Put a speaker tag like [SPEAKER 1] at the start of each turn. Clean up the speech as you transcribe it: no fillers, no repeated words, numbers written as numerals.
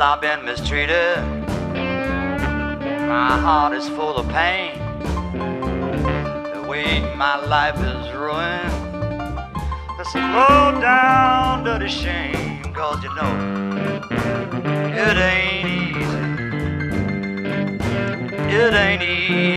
[SPEAKER 1] I've been mistreated. My heart is full of pain. The way my life is ruined. Let's slow down to the shame, 'cause you know it ain't easy. It ain't easy.